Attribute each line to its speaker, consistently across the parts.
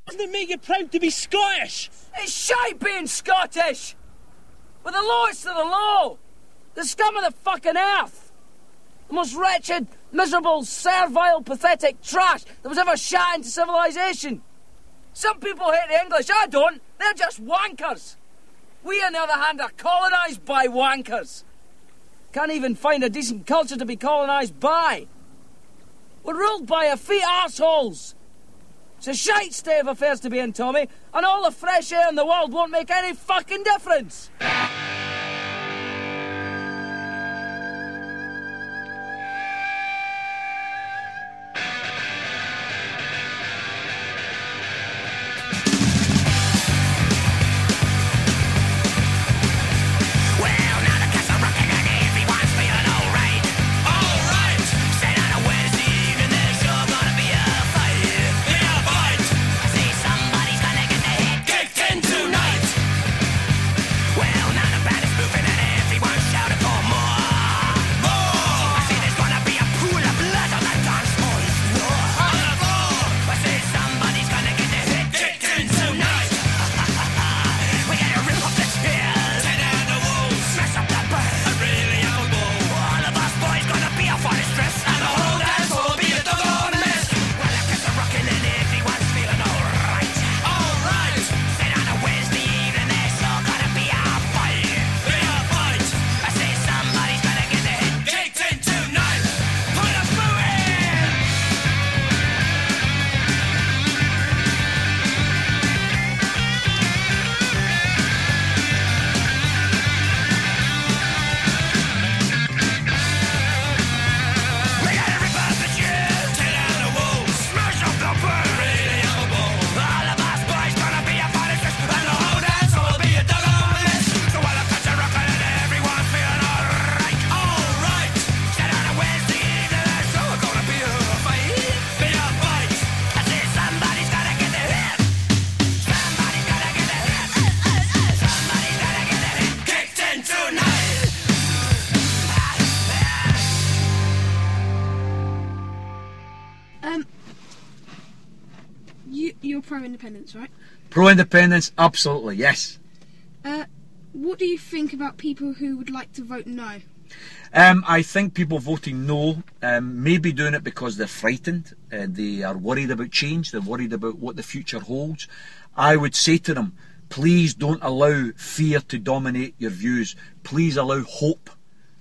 Speaker 1: Doesn't it make you proud to be Scottish?
Speaker 2: It's shite being Scottish! We're the lowest of the low! The scum of the fucking earth! The most wretched, miserable, servile, pathetic trash that was ever shot into civilization! Some people hate the English, I don't! They're just wankers! We, on the other hand, are colonised by wankers! Can't even find a decent culture to be colonised by! We're ruled by effete arseholes! It's a shite state of affairs to be in, Tommy, and all the fresh air in the world won't make any fucking difference!
Speaker 3: You're pro-independence, right?
Speaker 4: Pro-independence, absolutely, yes.
Speaker 3: What do you think about people who would like to vote no?
Speaker 4: I think people voting no may be doing it because they're frightened. They are worried about change. They're worried about what the future holds. I would say to them, please don't allow fear to dominate your views. Please allow hope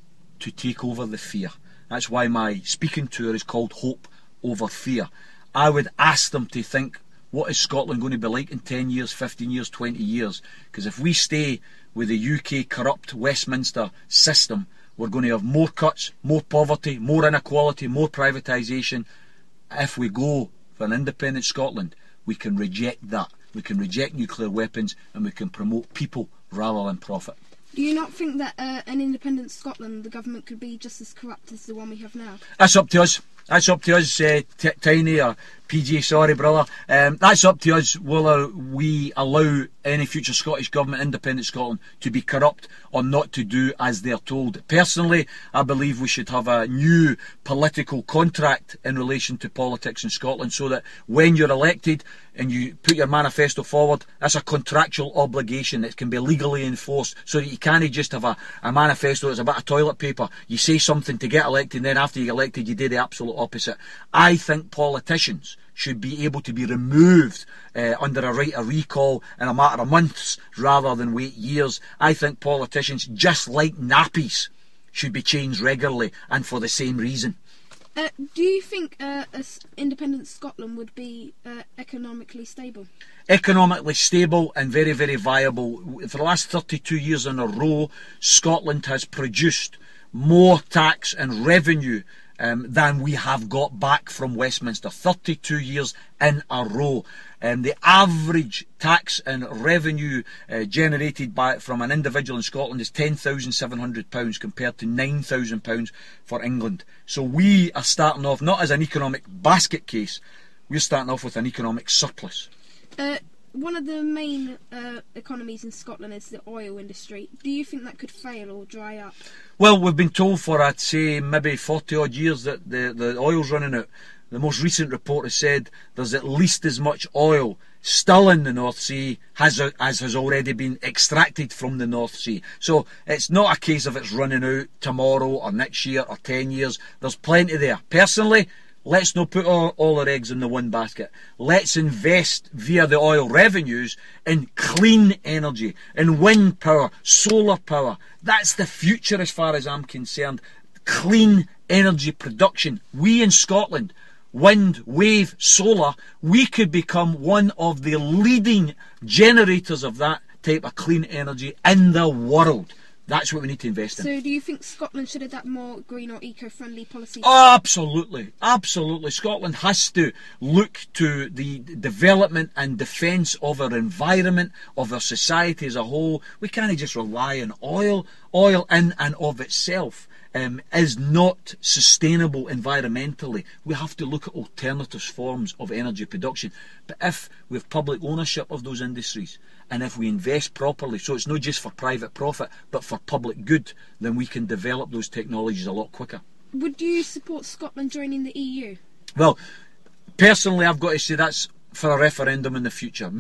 Speaker 4: to take over the fear. That's why my speaking tour is called Hope Over Fear. I would ask them to think, what is Scotland going to be like in 10 years, 15 years, 20 years? Because if we stay with the UK corrupt Westminster system, we're going to have more cuts, more poverty, more inequality, more privatisation. If we go for an independent Scotland, we can reject that. We can reject nuclear weapons and we can promote people rather than profit.
Speaker 3: Do you not think that an independent Scotland, the government could be just as corrupt as the one we have now?
Speaker 4: That's up to us. That's up to us, Tiny, or PJ, sorry brother. That's up to us whether we allow any future Scottish government, independent Scotland, to be corrupt or not to do as they're told. Personally, I believe we should have a new political contract in relation to politics in Scotland, so that when you're elected and you put your manifesto forward, that's a contractual obligation that can be legally enforced, so that you can't just have a manifesto that's a bit of toilet paper. You say something to get elected and then after you get elected you do the absolute opposite. I think politicians should be able to be removed under a right of recall in a matter of months rather than wait years. I think politicians, just like nappies, should be changed regularly and for the same reason.
Speaker 3: Do you think independent Scotland would be economically stable?
Speaker 4: Economically stable and very, very viable. For the last 32 years in a row, Scotland has produced more tax and revenue than we have got back from Westminster. 32 years in a row. The average tax and revenue generated from an individual in Scotland is £10,700 compared to £9,000 for England. So we are starting off not as an economic basket case, we're starting off with an economic surplus.
Speaker 3: One of the main economies in Scotland is the oil industry. Do you think that could fail or dry up?
Speaker 4: Well, we've been told for, I'd say, maybe 40 odd years that the oil's running out. The most recent report has said there's at least as much oil still in the North Sea, as has already been extracted from the North Sea. So it's not a case of it's running out tomorrow or next year or 10 years. There's plenty there. Personally, let's not put all our eggs in the one basket. Let's invest via the oil revenues in clean energy, in wind power, solar power. That's the future as far as I'm concerned. Clean energy production. We in Scotland, wind, wave, solar, we could become one of the leading generators of that type of clean energy in the world. That's what we need to invest in.
Speaker 3: So do you think Scotland should adapt more green or eco-friendly policies?
Speaker 4: Oh, absolutely. Absolutely. Scotland has to look to the development and defence of our environment, of our society as a whole. We can't just rely on oil. Oil in and of itself is not sustainable environmentally. We have to look at alternative forms of energy production. But if we have public ownership of those industries, and if we invest properly, so it's not just for private profit, but for public good, then we can develop those technologies a lot quicker.
Speaker 3: Would you support Scotland joining the EU?
Speaker 4: Well, personally, I've got to say that's for a referendum in the future.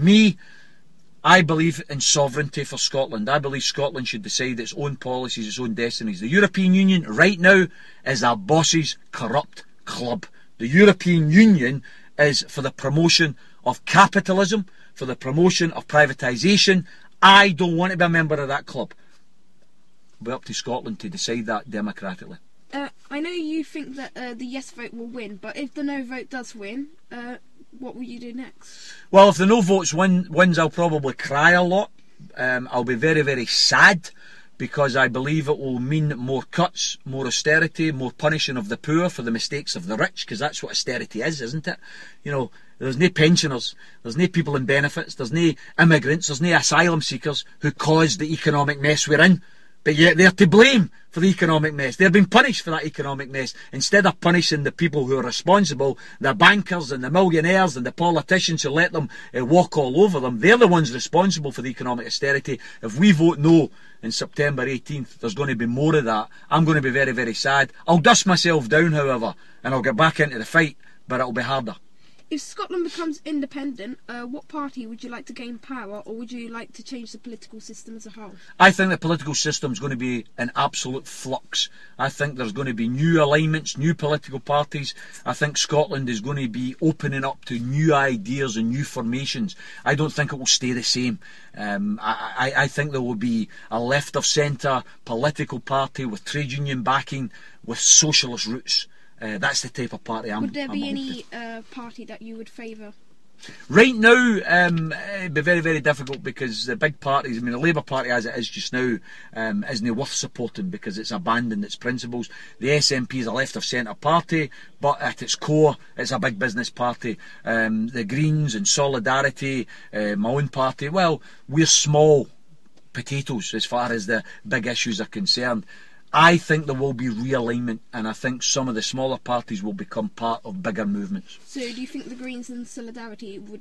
Speaker 4: I believe in sovereignty for Scotland. I believe Scotland should decide its own policies, its own destinies. The European Union right now is a boss's corrupt club. The European Union is for the promotion of capitalism, for the promotion of privatisation. I don't want to be a member of that club. It'll be up to Scotland to decide that democratically.
Speaker 3: I know you think that the yes vote will win, but if the no vote does win, what will you do next?
Speaker 4: Well, if the no votes wins, I'll probably cry a lot. I'll be very, very sad, because I believe it will mean more cuts, more austerity, more punishing of the poor for the mistakes of the rich, because that's what austerity is, isn't it? You know, there's no pensioners, there's no people in benefits, there's no immigrants, there's no asylum seekers who caused the economic mess we're in. But yet they're to blame for the economic mess. They're being punished for that economic mess. Instead of punishing the people who are responsible, the bankers and the millionaires and the politicians who let them walk all over them, they're the ones responsible for the economic austerity. If we vote no on September 18th, there's going to be more of that. I'm going to be very, very sad. I'll dust myself down, however, and I'll get back into the fight, but it'll be harder.
Speaker 3: If Scotland becomes independent, what party would you like to gain power, or would you like to change the political system as a whole?
Speaker 4: I think the political system is going to be in absolute flux. I think there's going to be new alignments, new political parties. I think Scotland is going to be opening up to new ideas and new formations. I don't think it will stay the same. I think there will be a left of centre political party with trade union backing, with socialist roots. That's the type of party I'm.
Speaker 3: Would there be any party that you would favour?
Speaker 4: Right now, it'd be very, very difficult, because the big parties, I mean, the Labour Party as it is just now, isn't worth supporting because it's abandoned its principles. The SNP is a left of centre party, but at its core, it's a big business party. The Greens and Solidarity, my own party, well, we're small potatoes as far as the big issues are concerned. I think there will be realignment, and I think some of the smaller parties will become part of bigger movements.
Speaker 3: So do you think the Greens and Solidarity would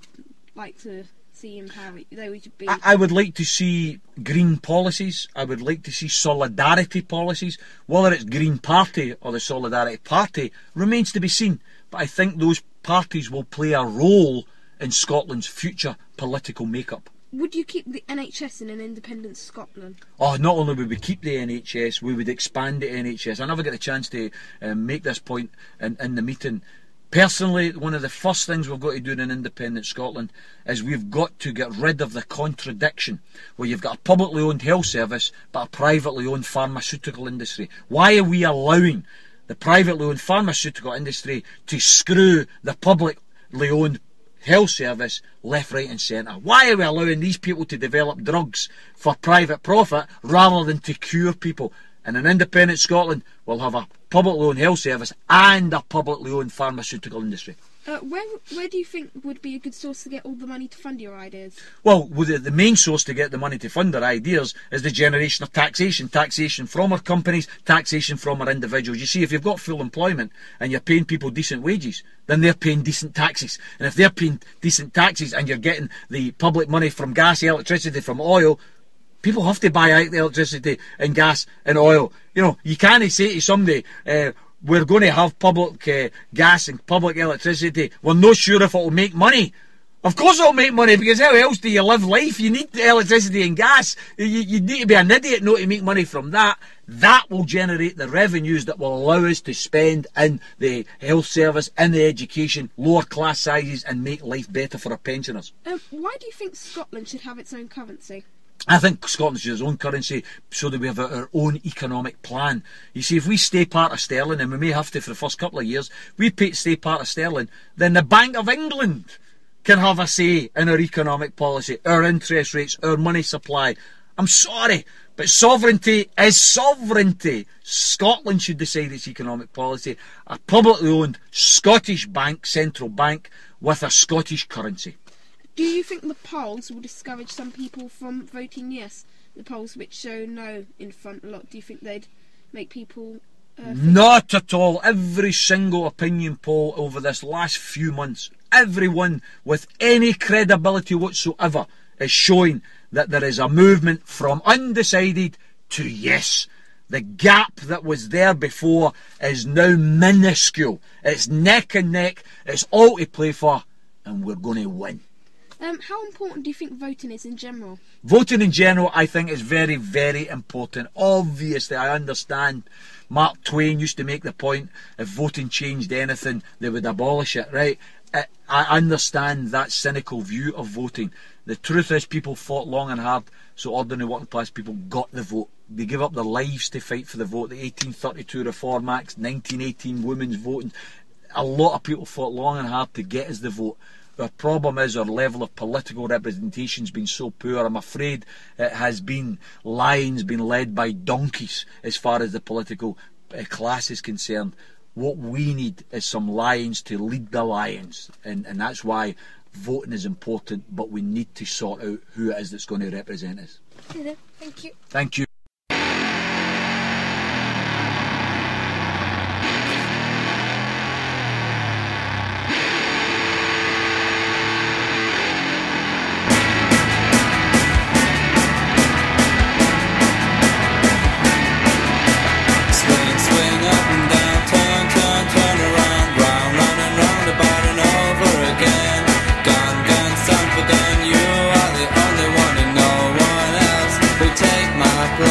Speaker 3: like to see in power? They would be.
Speaker 4: I would like to see green policies. I would like to see solidarity policies. Whether it's Green Party or the Solidarity Party remains to be seen. But I think those parties will play a role in Scotland's future political makeup.
Speaker 3: Would you keep the NHS in an independent Scotland?
Speaker 4: Oh, not only would we keep the NHS, we would expand the NHS. I never get a chance to make this point in the meeting. Personally, one of the first things we've got to do in an independent Scotland is we've got to get rid of the contradiction where you've got a publicly owned health service but a privately owned pharmaceutical industry. Why are we allowing the privately owned pharmaceutical industry to screw the publicly owned health service left, right and centre? Why are we allowing these people to develop drugs for private profit rather than to cure people? In an independent Scotland, we'll have a publicly owned health service and a publicly owned pharmaceutical industry.
Speaker 3: Where do you think would be a good source to get all the money to fund your ideas?
Speaker 4: Well, the main source to get the money to fund our ideas is the generation of taxation. Taxation from our companies, taxation from our individuals. You see, if you've got full employment and you're paying people decent wages, then they're paying decent taxes. And if they're paying decent taxes and you're getting the public money from gas, electricity, from oil, people have to buy out the electricity and gas and oil. You know, you can't say to somebody, we're going to have public gas and public electricity. We're not sure if it will make money. Of course it'll make money, because how else do you live life? You need electricity and gas. You need to be an idiot not to make money from that. That will generate the revenues that will allow us to spend in the health service, in the education, lower class sizes, and make life better for our pensioners.
Speaker 3: Why do you think Scotland should have its own currency?
Speaker 4: I think Scotland should have its own currency so that we have our own economic plan. You see, if we stay part of sterling, and we may have to for the first couple of years, stay part of sterling, then the Bank of England can have a say in our economic policy, our interest rates, our money supply. I'm sorry, but sovereignty is sovereignty. Scotland should decide its economic policy. A publicly owned Scottish bank, central bank, with a Scottish currency.
Speaker 3: Do you think the polls will discourage some people from voting yes? The polls which show no in front a lot, do you think they'd make people...
Speaker 4: Not at all. Every single opinion poll over this last few months, everyone with any credibility whatsoever is showing that there is a movement from undecided to yes. The gap that was there before is now minuscule. It's neck and neck. It's all to play for, and we're going to win.
Speaker 3: How important do you think voting is in general?
Speaker 4: Voting in general, I think, is very, very important. Obviously, I understand Mark Twain used to make the point, if voting changed anything, they would abolish it, right? I understand that cynical view of voting. The truth is, people fought long and hard, so ordinary working class people got the vote. They gave up their lives to fight for the vote. The 1832 Reform Acts, 1918 women's voting. A lot of people fought long and hard to get us the vote. Our problem is our level of political representation has been so poor. I'm afraid it has been lions being led by donkeys as far as the political class is concerned. What we need is some lions to lead the lions, and that's why voting is important, but we need to sort out who it is that's going to represent us.
Speaker 3: Thank you.
Speaker 4: Thank you.
Speaker 5: My place.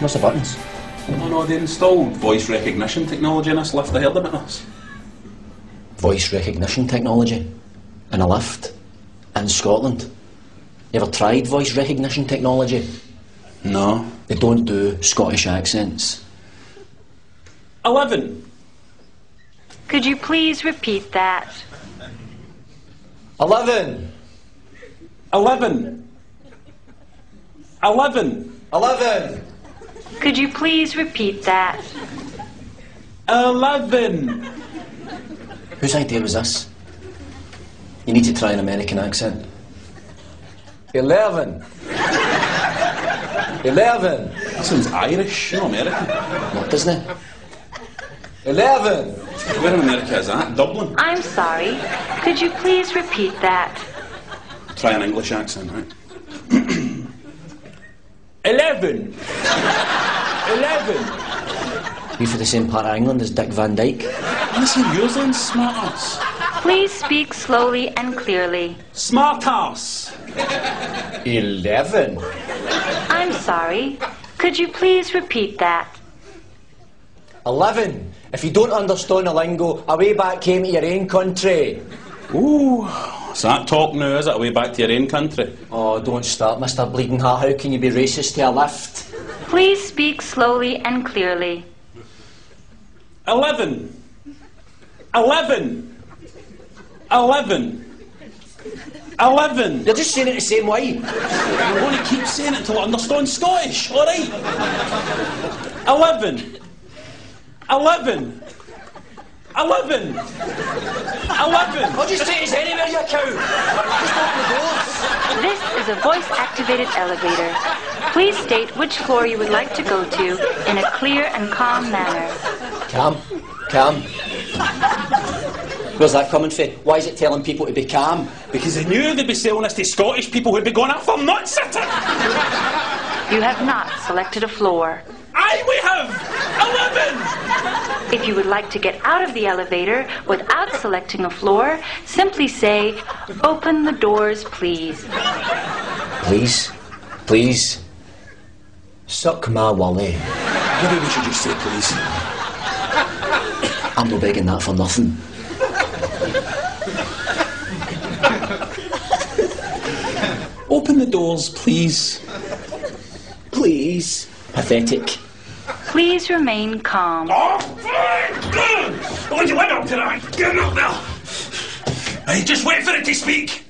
Speaker 5: What's the buttons?
Speaker 6: Oh no, they installed voice recognition technology in this lift. I heard about this.
Speaker 5: Voice recognition technology? In a lift? In Scotland? You ever tried voice recognition technology?
Speaker 6: No.
Speaker 5: They don't do Scottish accents.
Speaker 6: 11.
Speaker 7: Could you please repeat that?
Speaker 5: 11.
Speaker 6: 11. 11.
Speaker 5: 11.
Speaker 7: Could you please repeat that?
Speaker 6: 11.
Speaker 5: Whose idea was this? You need to try an American accent. 11. 11.
Speaker 6: That sounds Irish, not American.
Speaker 5: What, doesn't it? 11.
Speaker 6: Where in America is that? Dublin?
Speaker 7: I'm sorry. Could you please repeat that?
Speaker 6: Try an English accent, right?
Speaker 2: 11. 11.
Speaker 5: You for the same part of England as Dick Van Dyke?
Speaker 6: Listen, yours then, smart ass.
Speaker 7: Please speak slowly and clearly.
Speaker 6: Smart ass.
Speaker 5: 11.
Speaker 7: I'm sorry. Could you please repeat that?
Speaker 5: 11. If you don't understand the lingo, away back came to your own country.
Speaker 6: Ooh, is that talk now, is it? Away back to your own country?
Speaker 5: Oh, don't start, Mr. Bleeding Heart. How can you be racist to a lift?
Speaker 7: Please speak slowly and clearly.
Speaker 6: 11. 11. 11. 11.
Speaker 5: You're just saying it the same way.
Speaker 6: I'm going to keep saying it until I understand Scottish, alright? 11. 11. 11. 11.
Speaker 5: I'll just take us anywhere, you cow. Just open the doors.
Speaker 7: This is a voice-activated elevator. Please state which floor you would like to go to in a clear and calm manner.
Speaker 5: Calm. Calm. Where's that coming from? Why is it telling people to be calm?
Speaker 6: Because they knew they'd be selling this to Scottish people who'd be going off for nut sitting.
Speaker 7: You have not selected a floor.
Speaker 6: Aye, we have! 11!
Speaker 7: If you would like to get out of the elevator without selecting a floor, simply say, "Open the doors, please."
Speaker 5: Please? Please? Suck my wally.
Speaker 6: Maybe we should just say please.
Speaker 5: I'm not begging that for nothing.
Speaker 6: Open the doors, please.
Speaker 5: Please? Pathetic.
Speaker 7: Please remain calm.
Speaker 1: Oh, fine! What you went up tonight? Get up there! Hey, just wait for it to speak.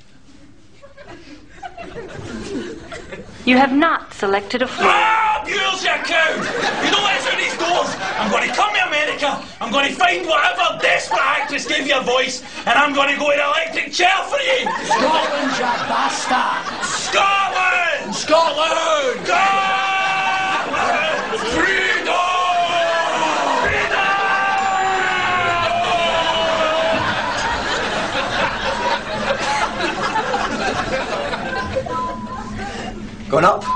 Speaker 7: You have not selected a floor.
Speaker 1: Ah, mules, you cow! You don't let us through these doors. I'm going to come to America. I'm going to find whatever desperate actress gave you a voice, and I'm going to go in an electric chair for you.
Speaker 5: Scotland, you bastard!
Speaker 1: Scotland!
Speaker 5: Scotland!
Speaker 1: Scotland! Freedom!
Speaker 5: Going up?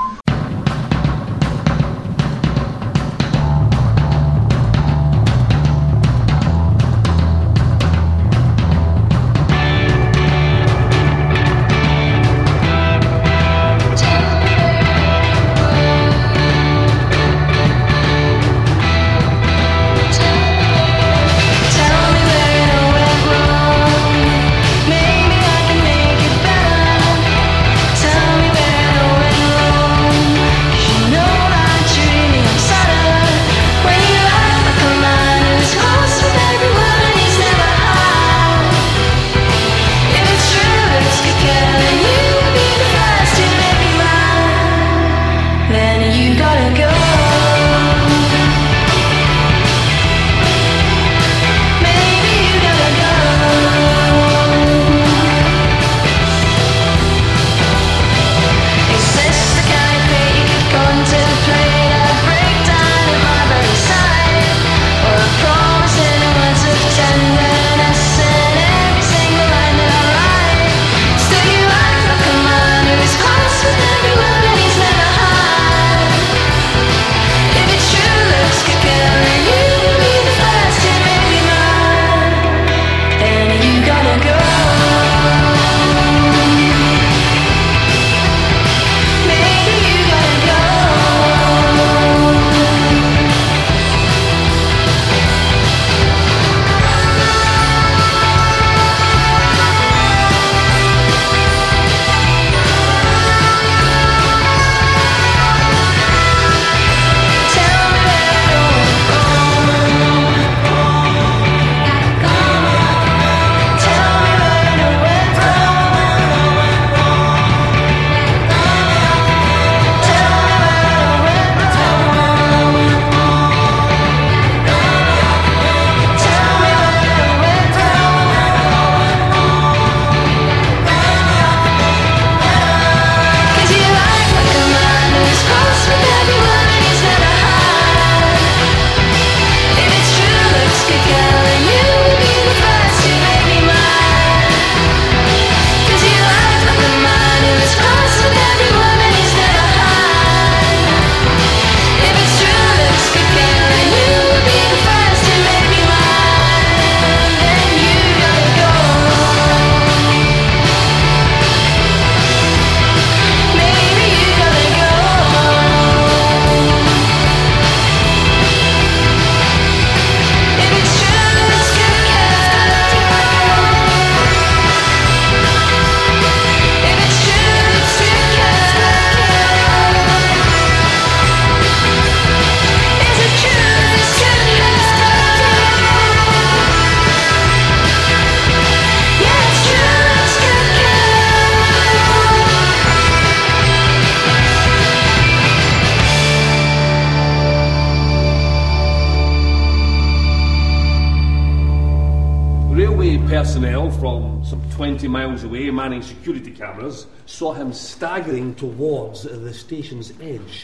Speaker 8: Railway personnel from some 20 miles away manning security cameras saw him staggering towards the station's edge.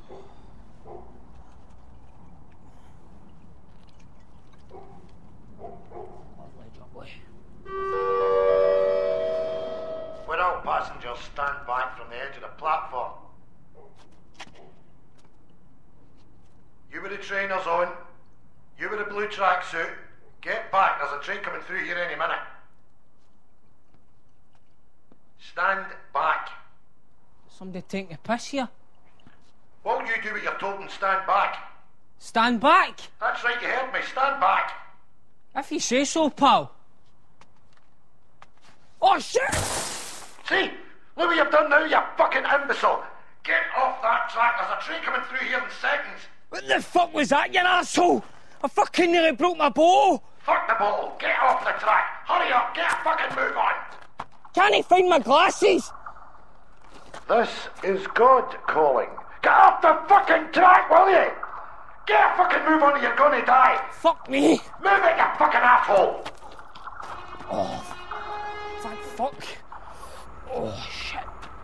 Speaker 9: Would all passengers stand back from the edge of the platform? You with the trainers on, you with the blue tracksuit, get back, there's a train coming through here any minute. Stand back.
Speaker 2: Somebody taking a piss here?
Speaker 9: What will you do with your told and stand back?
Speaker 2: Stand back?
Speaker 9: That's right, you heard me, stand back.
Speaker 2: If you say so, pal. Oh, shit!
Speaker 9: See, look what you've done now, you fucking imbecile. Get off that track, there's a train coming through here in seconds.
Speaker 2: What the fuck was that, you asshole? I fucking nearly broke my bow.
Speaker 9: Fuck the ball, get off the track. Hurry up, get a fucking move on.
Speaker 2: Can't I find my glasses?
Speaker 9: This is God calling. Get off the fucking track, will you? Get a fucking move on or you're gonna die.
Speaker 2: Fuck me.
Speaker 9: Move it, you fucking asshole.
Speaker 2: Oh, thank fuck. Oh, shit.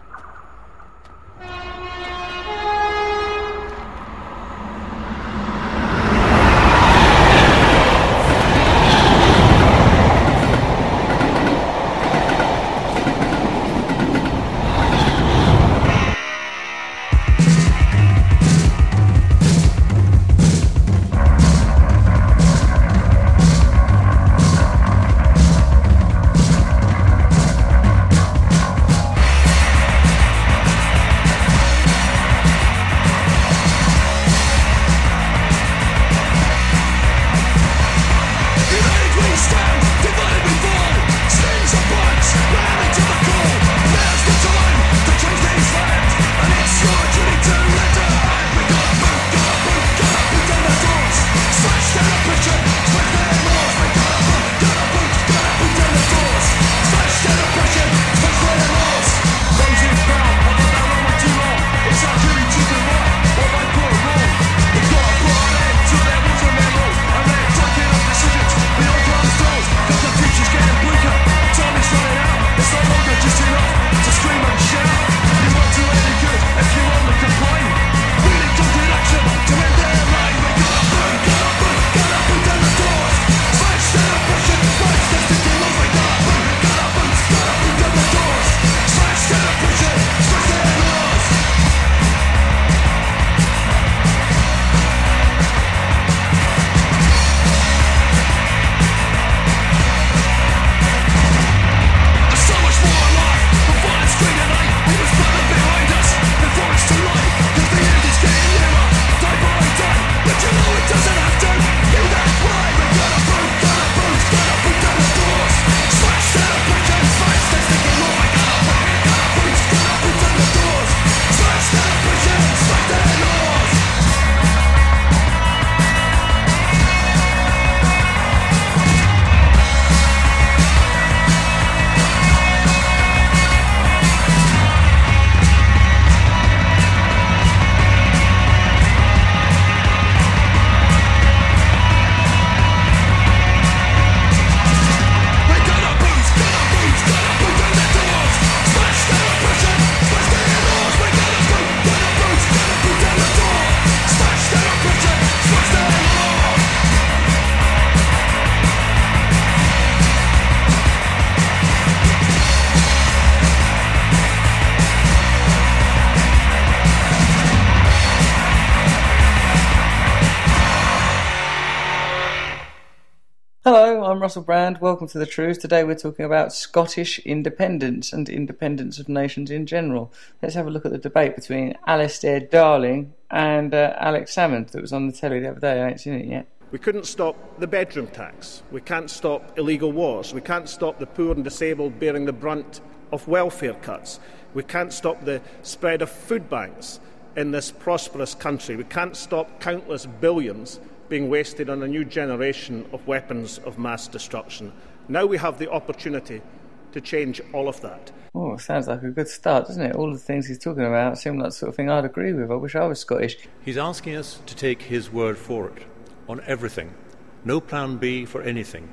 Speaker 10: Hello, I'm Russell Brand. Welcome to The Truth. Today we're talking about Scottish independence and independence of nations in general. Let's have a look at the debate between Alistair Darling and Alex Salmond that was on the telly the other day. I ain't seen it yet.
Speaker 11: We couldn't stop the bedroom tax. We can't stop illegal wars. We can't stop the poor and disabled bearing the brunt of welfare cuts. We can't stop the spread of food banks in this prosperous country. We can't stop countless billions being wasted on a new generation of weapons of mass destruction. Now we have the opportunity to change all of that.
Speaker 10: Oh, sounds like a good start, doesn't it? All the things he's talking about seem like the sort of thing I'd agree with. I wish I was Scottish.
Speaker 12: He's asking us to take his word for it on everything. No plan B for anything.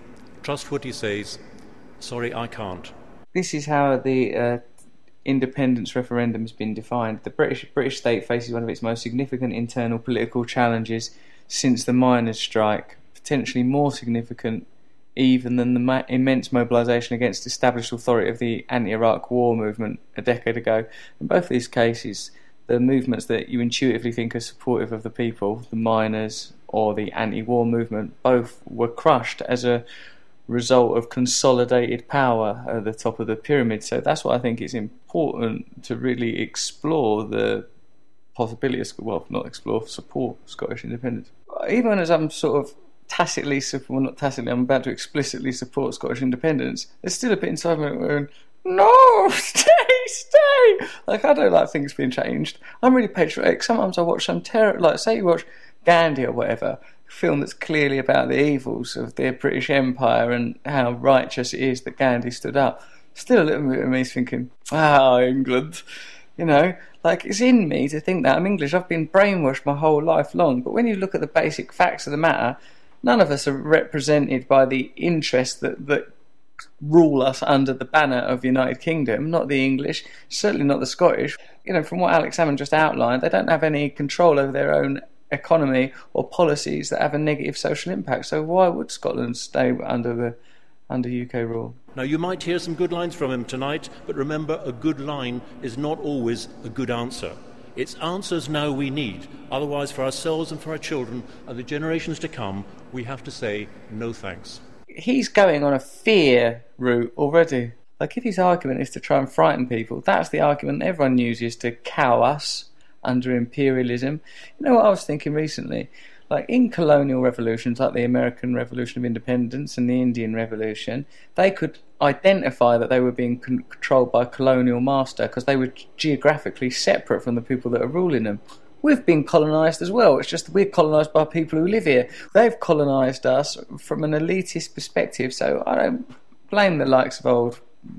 Speaker 12: trust what he says. Sorry, I can't.
Speaker 10: This is how the independence referendum has been defined. The British state faces one of its most significant internal political challenges since the miners' strike, potentially more significant even than the immense mobilisation against established authority of the anti-Iraq war movement a decade ago. In both these cases, the movements that you intuitively think are supportive of the people, the miners or the anti-war movement, both were crushed as a result of consolidated power at the top of the pyramid. So that's why I think it's important to really explore the possibility of, support Scottish independence. Even as I'm sort of I'm about to explicitly support Scottish independence, there's still a bit inside me going, no, stay. Like, I don't like things being changed. I'm really patriotic. Sometimes I watch some say you watch Gandhi or whatever, a film that's clearly about the evils of the British Empire and how righteous it is that Gandhi stood up. Still a little bit of me is thinking, England. You know, like, it's in me to think that. I'm English. I've been brainwashed my whole life long. But when you look at the basic facts of the matter, none of us are represented by the interests that rule us under the banner of the United Kingdom, not the English, certainly not the Scottish. You know, from what Alex Salmond just outlined, they don't have any control over their own economy or policies that have a negative social impact. So why would Scotland stay under UK rule?
Speaker 12: Now, you might hear some good lines from him tonight, but remember, a good line is not always a good answer. It's answers now we need. Otherwise, for ourselves and for our children and the generations to come, we have to say no thanks.
Speaker 10: He's going on a fear route already. Like, if his argument is to try and frighten people, that's the argument everyone uses to cow us under imperialism. You know what I was thinking recently? Like, in colonial revolutions like the American Revolution of Independence and the Indian Revolution, they could identify that they were being controlled by a colonial master because they were geographically separate from the people that are ruling them. We've been colonised as well. It's just we're colonised by people who live here. They've colonised us from an elitist perspective, so I don't blame the likes of old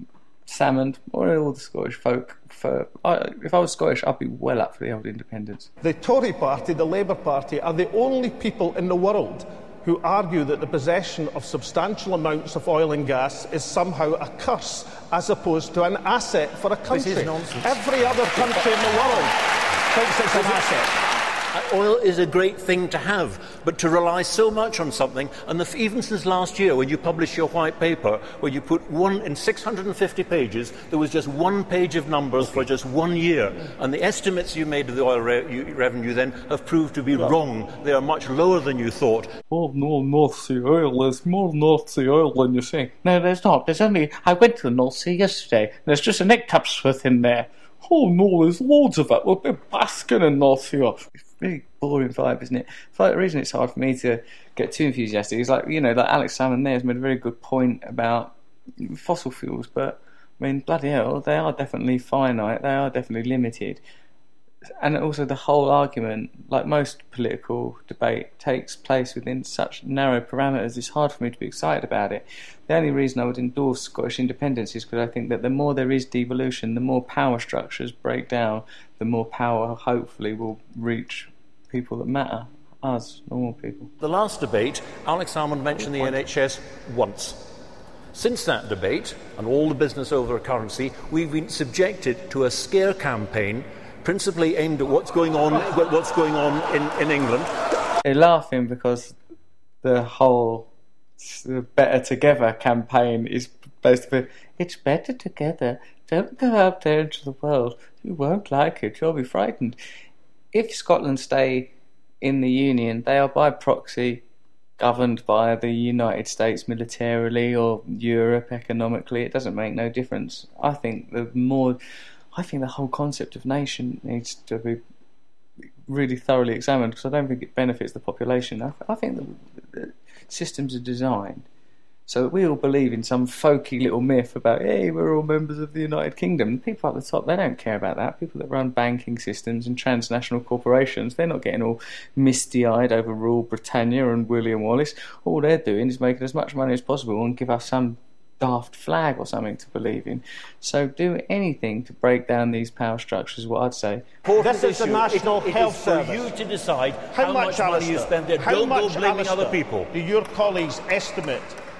Speaker 10: Salmond or all the Scottish folk. If I was Scottish, I'd be well up for the old independence.
Speaker 11: The Tory party, the Labour Party, are the only people in the world who argue that the possession of substantial amounts of oil and gas is somehow a curse as opposed to an asset for a country.
Speaker 12: This is nonsense.
Speaker 11: Every other country in the world thinks it's an asset.
Speaker 12: Oil is a great thing to have, but to rely so much on something, and even since last year when you published your white paper, where you put in 650 pages, there was just 1 page of numbers for just 1 year, and the estimates you made of the oil revenue then have proved to be wrong. They are much lower than you thought.
Speaker 10: Oh no, North Sea oil. There's more North Sea oil than you think. No, there's not. I went to the North Sea yesterday, and there's just an ectopus in there. Oh no, there's loads of it. We'll be basking in North Sea oil. Really boring vibe, isn't it? It's like the reason it's hard for me to get too enthusiastic is like Alex Salmond there has made a very good point about fossil fuels, but I mean, bloody hell, they are definitely finite, they are definitely limited. And also the whole argument, like most political debate, takes place within such narrow parameters, it's hard for me to be excited about it. The only reason I would endorse Scottish independence is because I think that the more there is devolution, the more power structures break down, the more power hopefully will reach people that matter, us, normal people.
Speaker 12: The last debate, Alex Salmond mentioned the NHS once. Since that debate, and all the business over currency, we've been subjected to a scare campaign principally aimed at what's going on in England.
Speaker 10: They're laughing because the whole Better Together campaign is basically, it's better together, don't go out there into the world, you won't like it, you'll be frightened. If Scotland stay in the Union, they are by proxy governed by the United States militarily or Europe economically. It doesn't make no difference. I think the whole concept of nation needs to be really thoroughly examined because I don't think it benefits the population. I think the systems are designed so that we all believe in some folky little myth about, hey, we're all members of the United Kingdom. People at the top, they don't care about that. People that run banking systems and transnational corporations, they're not getting all misty-eyed over Rule Britannia and William Wallace. All they're doing is making as much money as possible and give us some daft flag or something to believe in. So do anything to break down these power structures is what I'd say.
Speaker 11: This is the National Health Service.
Speaker 12: It is for you to decide how much money you spend there. Don't go blaming other people.
Speaker 11: Do your colleagues estimate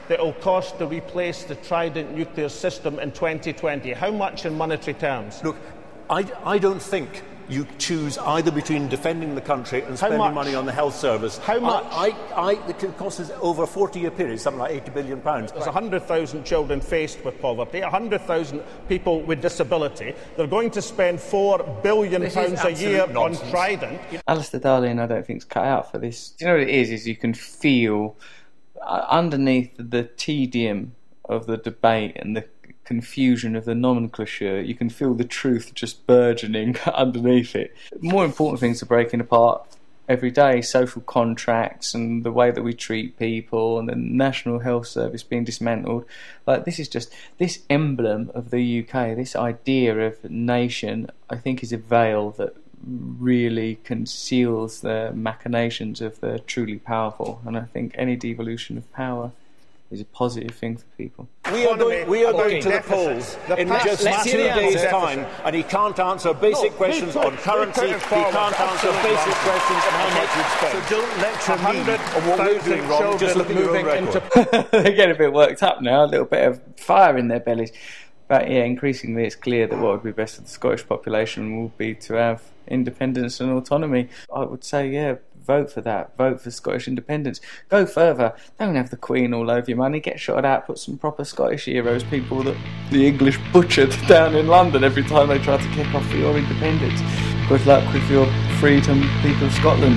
Speaker 11: that it will cost to replace the Trident nuclear system in 2020? How much in monetary terms?
Speaker 12: Look, I don't think you choose either between defending the country and spending money on the health service.
Speaker 11: How much?
Speaker 12: It costs over a 40-year period, something like £80 billion.
Speaker 11: There's 100,000 children faced with poverty, 100,000 people with disability. They're going to spend £4 billion a year on Trident.
Speaker 10: Alistair Darling, I don't think, is cut out for this. Do you know what it is you can feel underneath the tedium of the debate and the confusion of the nomenclature, you can feel the truth just burgeoning underneath it. More important things are breaking apart every day: social contracts and the way that we treat people, and the National Health Service being dismantled. Like, this is just, this emblem of the UK, this idea of nation, I think is a veil that really conceals the machinations of the truly powerful, and I think any devolution of power is a positive thing for people.
Speaker 12: We are going to the polls in just 2 days' time, and he can't answer basic questions on currency, he can't answer basic questions on how much you'd spend. So don't lecture me on what we're doing wrong, just look at your own record.
Speaker 10: They get a bit worked up now, a little bit of fire in their bellies. But yeah, increasingly it's clear that what would be best for the Scottish population will be to have independence and autonomy. I would say, yeah, vote for that. Vote for Scottish independence. Go further. Don't have the Queen all over your money. Get shot out. Put some proper Scottish heroes, people that the English butchered down in London every time they tried to kick off for your independence. Good luck with your freedom, people of Scotland.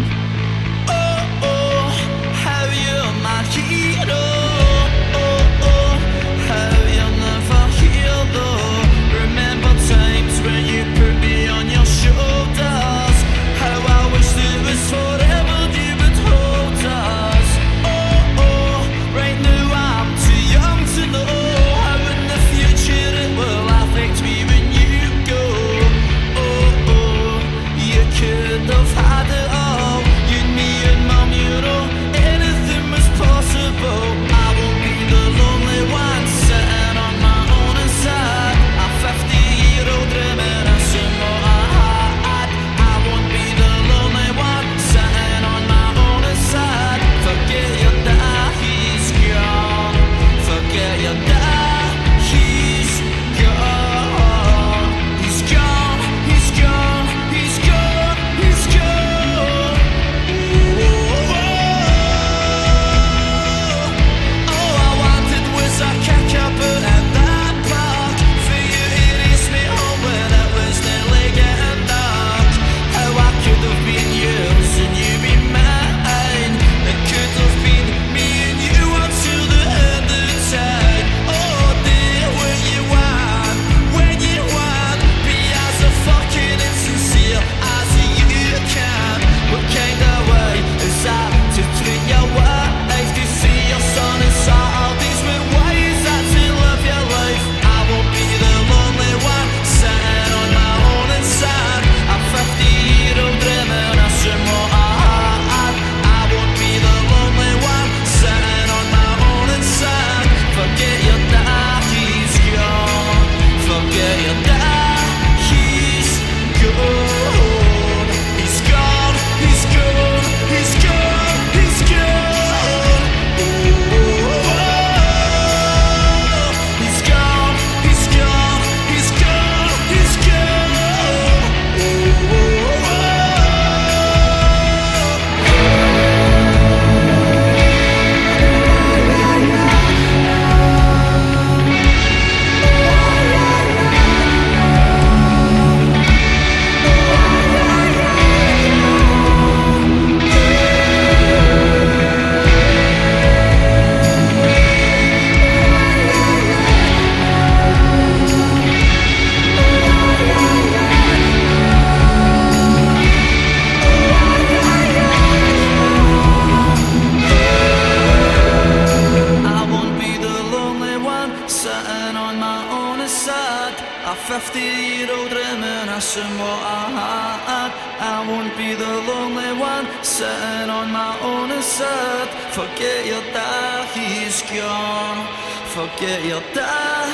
Speaker 13: I won't be the lonely one sitting on my own inside. Forget your dad, he's gone. Forget your dad,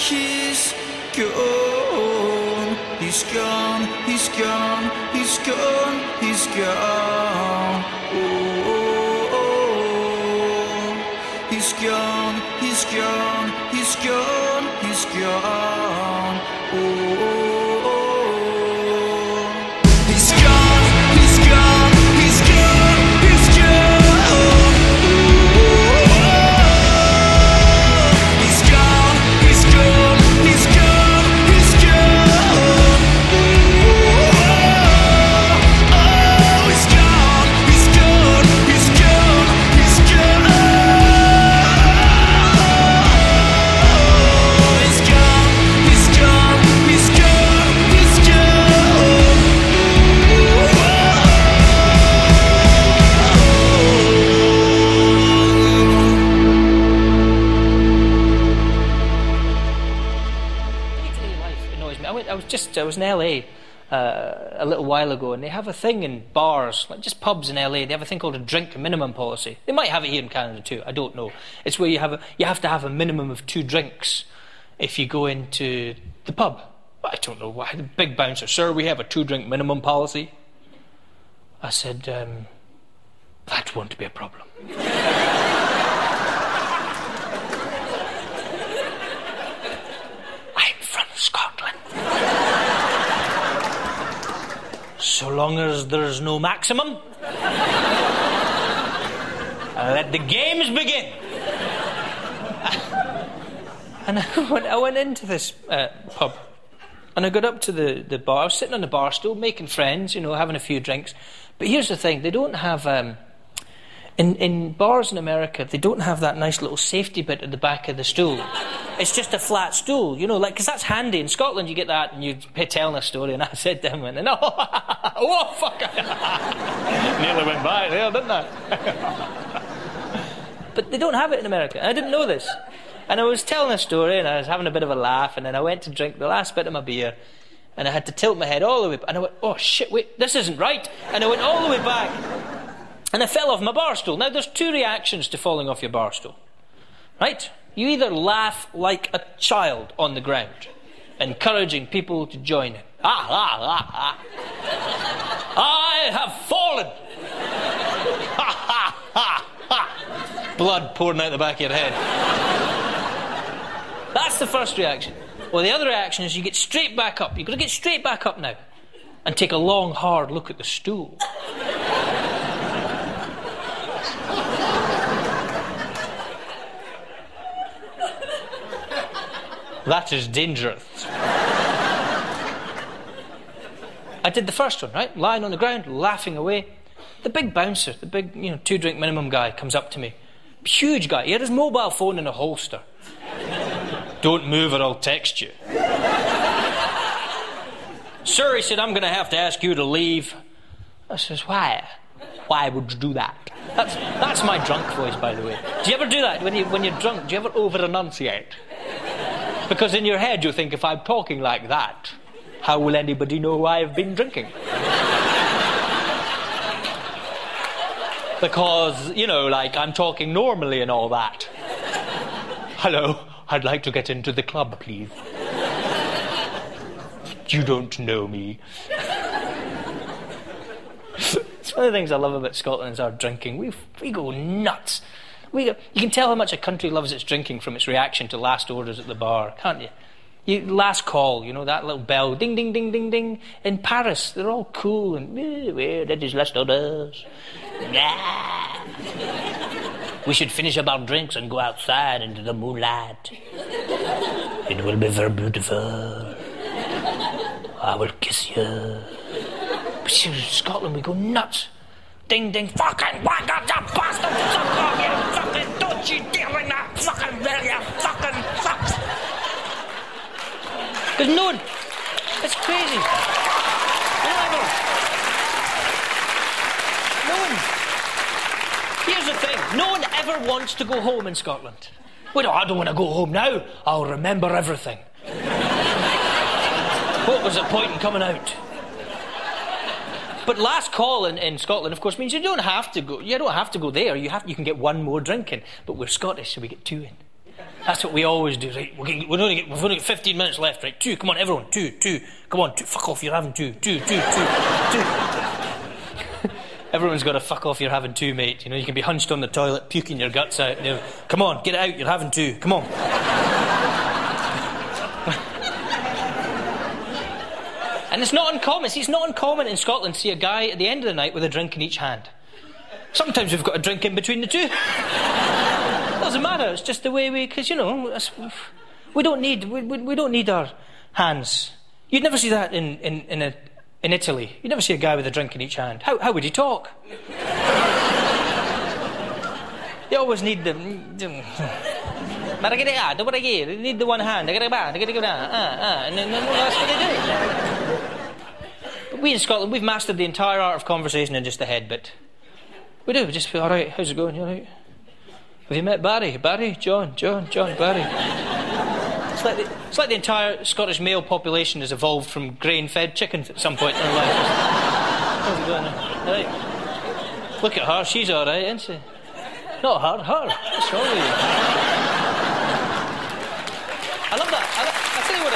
Speaker 13: he's gone. He's gone, he's gone, he's gone, he's gone. Oh, oh, oh. He's gone. gone, he's gone, he's gone. Oh, oh, oh. He's gone, he's gone, he's gone, he's gone. Oh, oh, oh. He's gone, he's gone, he's gone, he's gone. Oh, oh, oh. He's gone, he's gone, he's gone, he's gone. He's gone, he's gone, he's gone, he's gone.
Speaker 14: Day-to-day life annoys me. I was in LA a little while ago, and they have a thing in bars, like just pubs in LA. They have a thing called a drink minimum policy. They might have it here in Canada too. I don't know. It's where you have to have a minimum of 2 drinks if you go into the pub. I don't know why. The big bouncer, sir, we have a 2-drink minimum policy. I said, that won't be a problem. I'm from Scotland. So long as there's no maximum, let the games begin. And I went into this pub, and I got up to the bar. I was sitting on the bar stool, making friends, having a few drinks. But here's the thing, they don't have... In bars in America, they don't have that nice little safety bit at the back of the stool. It's just a flat stool, because that's handy. In Scotland, you get that and you're telling a story, and I said to him, oh, fuck. Nearly went by there, didn't I? But they don't have it in America. I didn't know this. And I was telling a story, and I was having a bit of a laugh, and then I went to drink the last bit of my beer, and I had to tilt my head all the way back. And I went, oh, shit, wait, this isn't right. And I went all the way back. And I fell off my bar stool. Now, there's 2 reactions to falling off your bar stool. Right? You either laugh like a child on the ground, encouraging people to join in. I have fallen. Blood pouring out the back of your head. That's the first reaction. Well, the other reaction is you get straight back up. You've got to get straight back up now and take a long, hard look at the stool. That is dangerous. I did the first one, right? Lying on the ground, laughing away. The big bouncer, the big, 2-drink minimum guy comes up to me. Huge guy. He had his mobile phone in a holster. Don't move or I'll text you. Sir, he said, I'm going to have to ask you to leave. I says, why? Why would you do that? That's my drunk voice, by the way. Do you ever do that when you're drunk? Do you ever over-enunciate? Because in your head you think, if I'm talking like that, how will anybody know I've been drinking? Because, I'm talking normally and all that. Hello, I'd like to get into the club, please. You don't know me. It's one of the things I love about Scotland is our drinking. We go nuts. You can tell how much a country loves its drinking from its reaction to last orders at the bar, can't you? Last call, that little bell, ding, ding, ding, ding, ding. In Paris, they're all cool and, where did his last orders? Yeah. We should finish up our drinks and go outside into the moonlight. It will be very beautiful. I will kiss you. But seriously, Scotland, we go nuts. Ding, ding, fucking whack up, you bastard! Fuck off, you fucking, don't you dare ring that fucking bell, you fucking fuck! Because no one, it's crazy. Here's the thing, no one ever wants to go home in Scotland. Well, I don't want to go home now, I'll remember everything. What was the point in coming out? But last call in Scotland, of course, means you don't have to go. You don't have to go there. You can get 1 more drink in. But we're Scottish, so we get 2 in. That's what we always do. Right? We've only got 15 minutes left. Right? 2. Come on, everyone. 2. Come on. 2. Fuck off. You're having 2. 2. Everyone's got to fuck off, you're having two, mate. You know, you can be hunched on the toilet, puking your guts out. You know, come on, get it out, you're having two. Come on. And it's not uncommon. See, it's not uncommon in Scotland to see a guy at the end of the night with a drink in each hand. Sometimes we've got a drink in between the two. Doesn't matter. It's just the way because we don't need our hands. You'd never see that in Italy. You'd never see a guy with a drink in each hand. How would he talk? You always need the. You need the one hand. And then that's what they do. But we in Scotland, we've mastered the entire art of conversation in just the head bit. We do. We just feel, all right, how's it going? You all right? Have you met Barry? Barry? John, Barry. It's like the entire Scottish male population has evolved from grain-fed chickens at some point in their life. How's it going? All right. Look at her, she's all right, isn't she? Not her. What's wrong with you? I love that. I tell you what I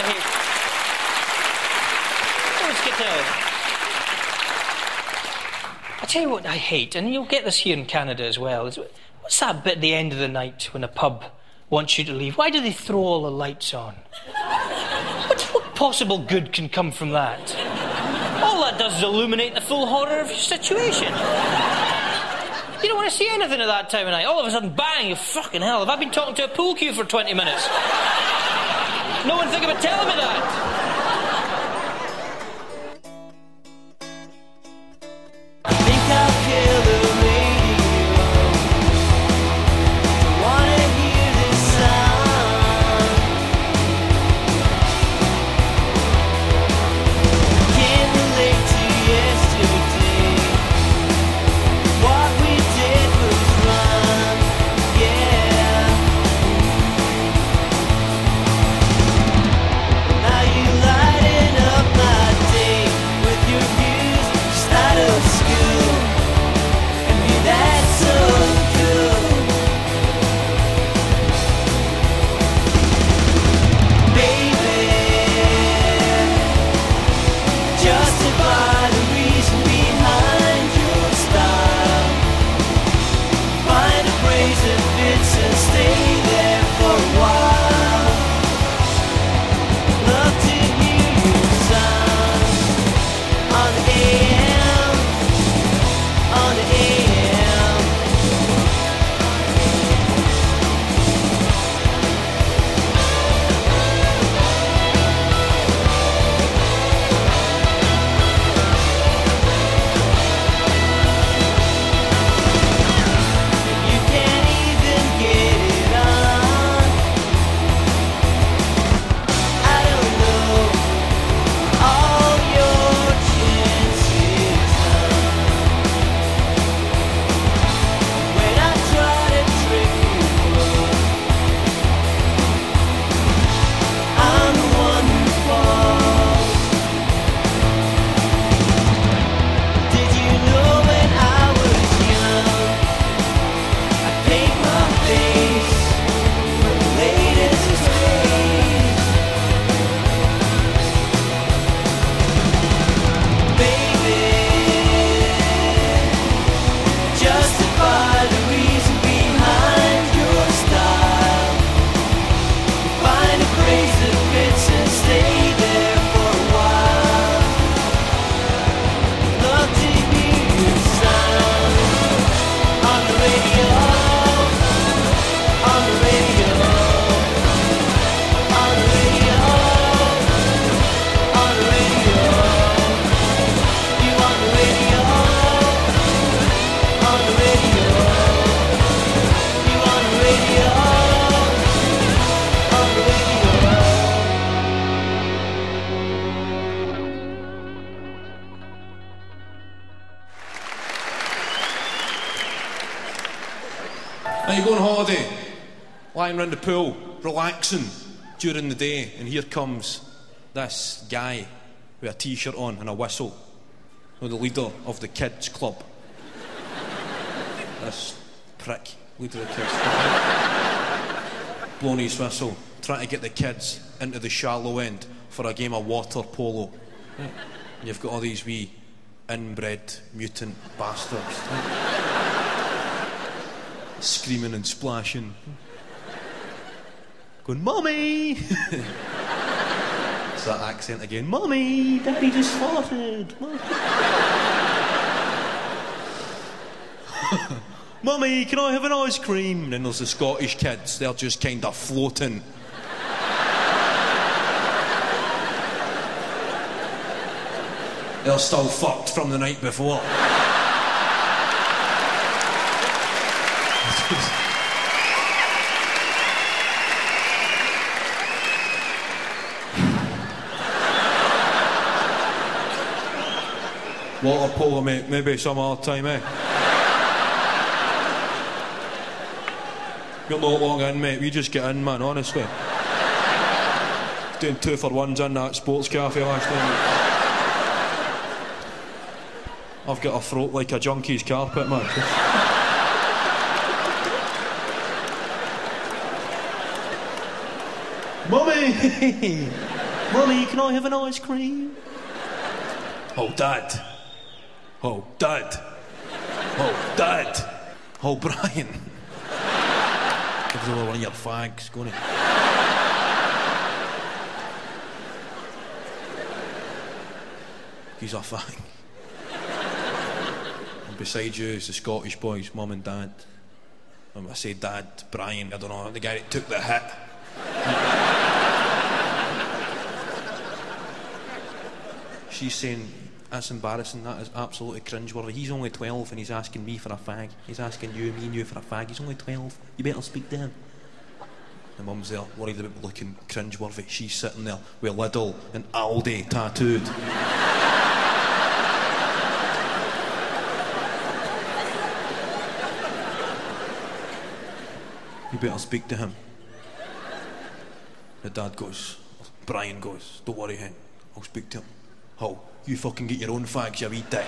Speaker 14: hate. I tell you what I hate, and you'll get this here in Canada as well. What's that bit at the end of the night when a pub wants you to leave? Why do they throw all the lights on? What possible good can come from that? All that does is illuminate the full horror of your situation. You don't want to see anything at that time of night. All of a sudden, bang, you fucking hell. Have I been talking to a pool cue for 20 minutes? No one think about telling me that.
Speaker 15: You go on holiday, lying around the pool, relaxing during the day, and here comes this guy with a t-shirt on and a whistle, the leader of the kids' club. This prick, leader of the kids' club, blowing his whistle, trying to get the kids into the shallow end for a game of water polo. And you've got all these wee inbred mutant bastards. Screaming and splashing. Going, Mummy! It's that accent again. Mummy! Daddy just farted! Mummy, can I have an ice cream? And then there's the Scottish kids. They're just kind of floating. They're still fucked from the night before. Water polo, mate. Maybe some other time, eh? You're not long in, mate. We just get in, man, honestly. Doing 2-for-1s in that sports cafe last night. I've got a throat like a junkie's carpet, man. Mummy! Mummy, can I have an ice cream? Oh, Dad. Oh, Dad. Oh, Dad. Oh, Brian. Give us one of your fags, go on. He's a fag. And beside you is the Scottish boys, Mum and Dad. And I say Dad, Brian, I don't know, the guy that took the hit. She's saying, that's embarrassing, that is absolutely cringeworthy. He's only 12 and he's asking me for a fag. He's asking you, me and you for a fag. He's only 12. You better speak to him. The mum's there, worried about looking cringeworthy. She's sitting there with Lidl and Aldi tattooed. You better speak to him. The dad goes, Brian goes, don't worry, hen, I'll speak to him. Oh, you fucking get your own fags, you wee dick.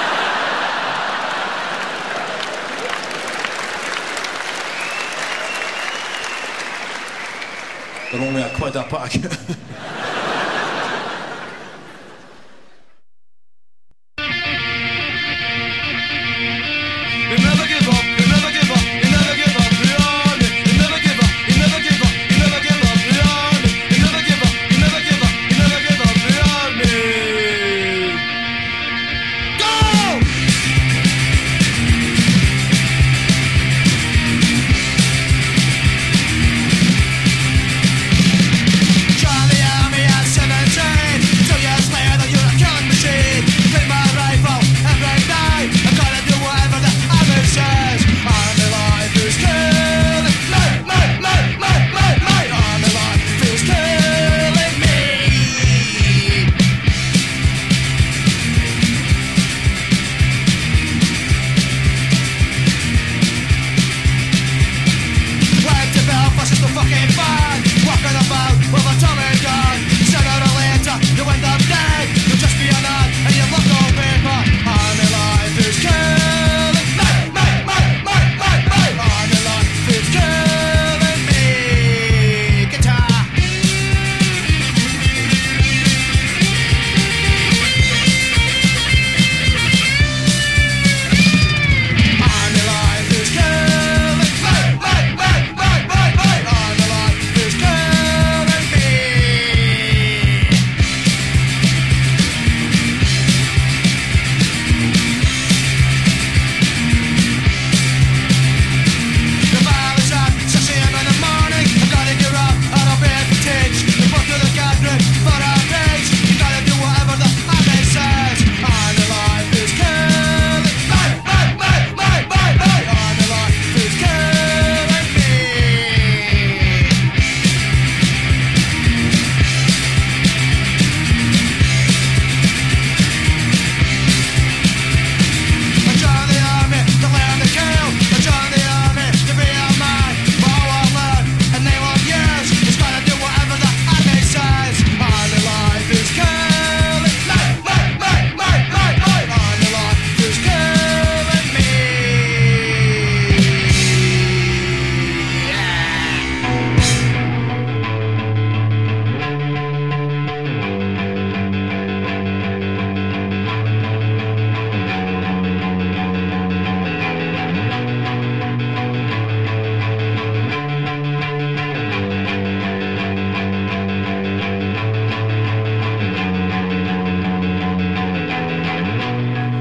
Speaker 15: They're only a quid a pack.
Speaker 13: Charlie, I'm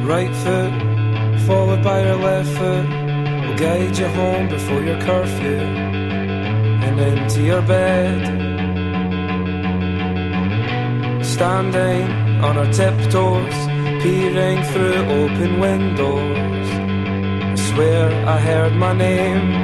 Speaker 13: right foot, followed by your left foot, will guide you home before your curfew and into your bed. Standing on our tiptoes, peering through open windows, I swear I heard my name.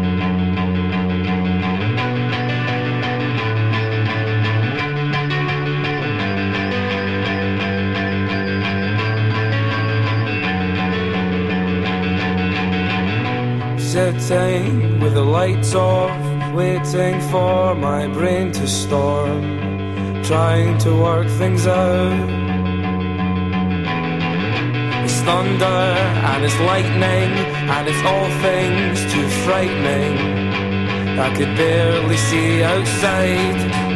Speaker 13: Sitting with the lights off, waiting for my brain to storm, trying to work things out. It's thunder and it's lightning and it's all things too frightening. I could barely see outside.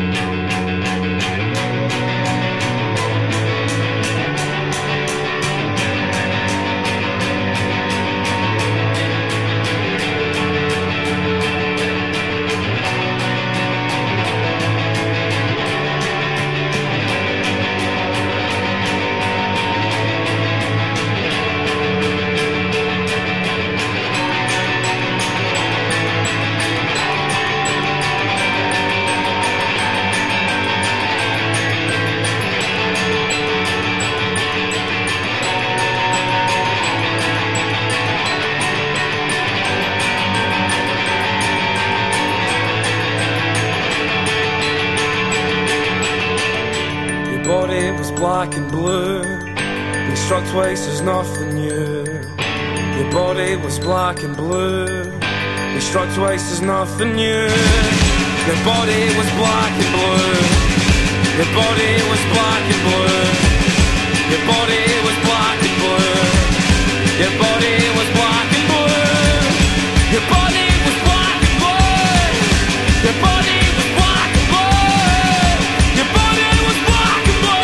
Speaker 13: Black and blue, been struck twice, there's nothing new. Your body was black and blue, been struck twice, there's nothing new. Your body was black and blue, your body was black and blue, your body was black and blue, your body was black and blue, your body was black and blue, your body was black and blue, your body was black and blue.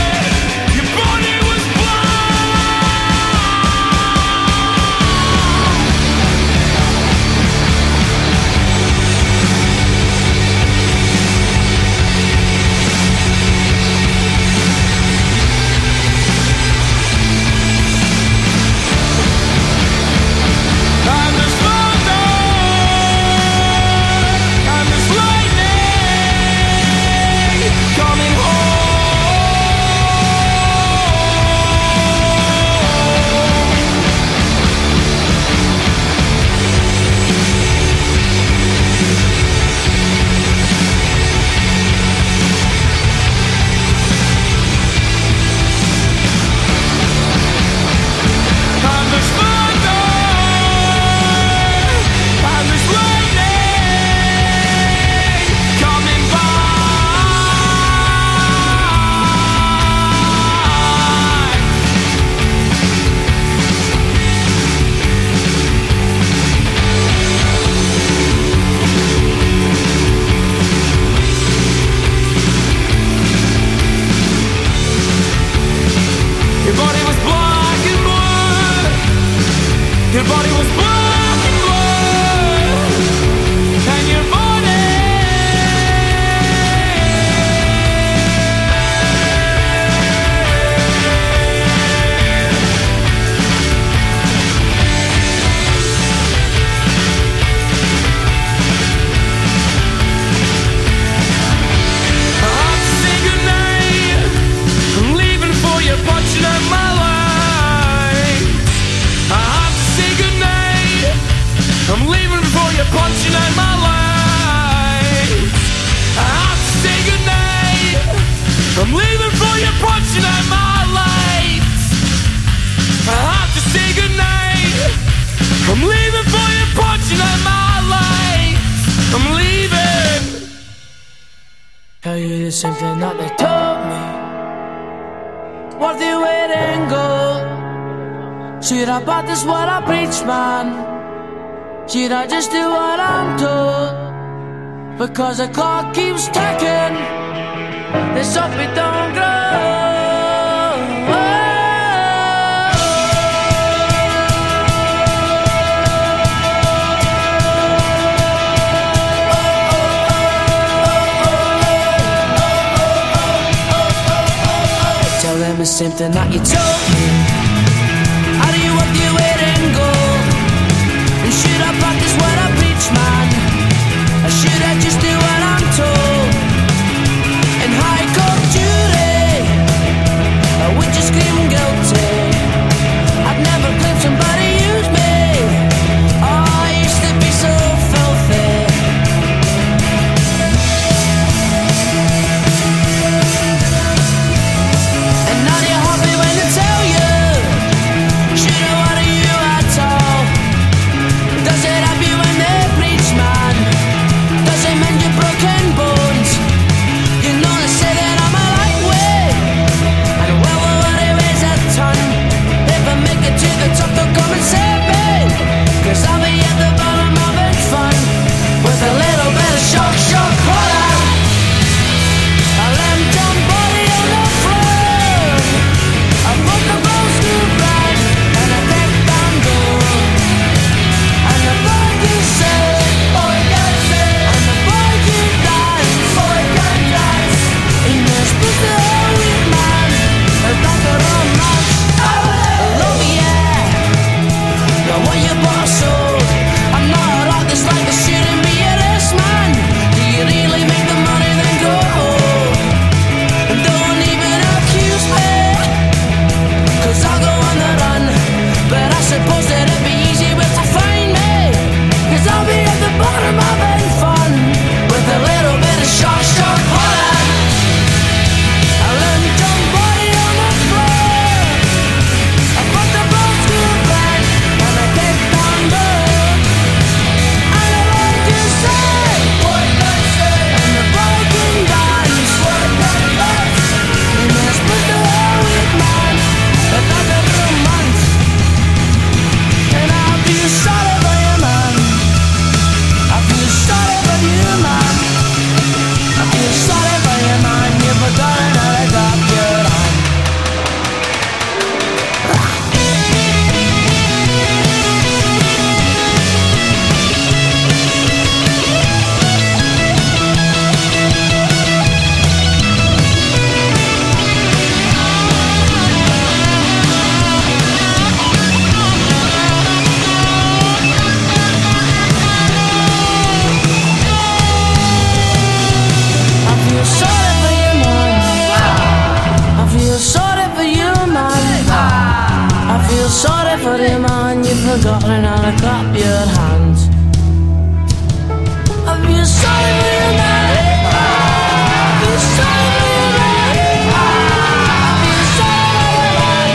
Speaker 16: Something that they told me, worth the wait and go. Should I practice what I preach, man? Should I just do what I'm told? Because the clock keeps ticking, this up it don't grow. Tell them the same thing that you told me. forgotten how to clap your hands. Have you sorry for your man? Have you sorry for your man? Have you sorry for your man?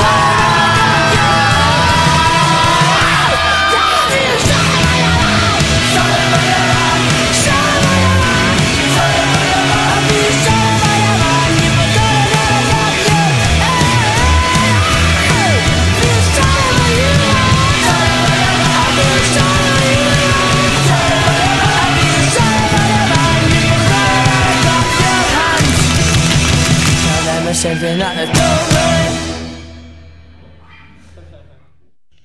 Speaker 16: Have you sorry for your man? Sorry for your man. Sorry for your man. Sorry for your man. Have you sorry for your man? You forgot how to clap your hands. Have you sorry for your man? Sorry for your man. Have you sorry for your man? Sorry for your man. Have you sorry for your man? You forgot how to clap your hands. Tell them the same thing that they told me.